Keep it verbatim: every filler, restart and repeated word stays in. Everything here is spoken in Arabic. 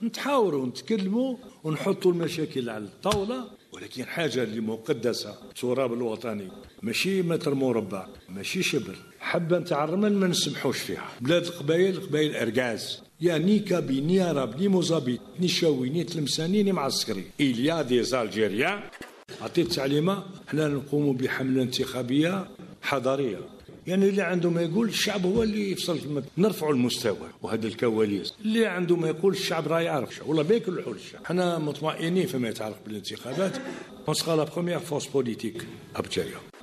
نتحاوروا ونتكلموا ونحطوا المشاكل على الطاولة، ولكن حاجة اللي مقدسة التراب الوطني ماشي متر مربع، ماشي شبر، حبة نتاع الرمل ما نسمحوش فيها. بلاد القبائل قبائل أركاز، يا نيكا بي ني عرب ني موزابيت ني شاوي ني تلمساني ني معسكري. إليا دي زالجيريان عطيت تعليمة حنا نقوم بحملة انتخابية حضارية، يعني اللي عنده ما يقول الشعب هو اللي يفصل، نرفعوا المستوى. وهذا الكواليس اللي عنده ما يقول الشعب راه يعرف والله بياكل الحول الشعب. حنا مطمئنين فيما يتعلق بالانتخابات. On sera la première force politique à Btchaïa.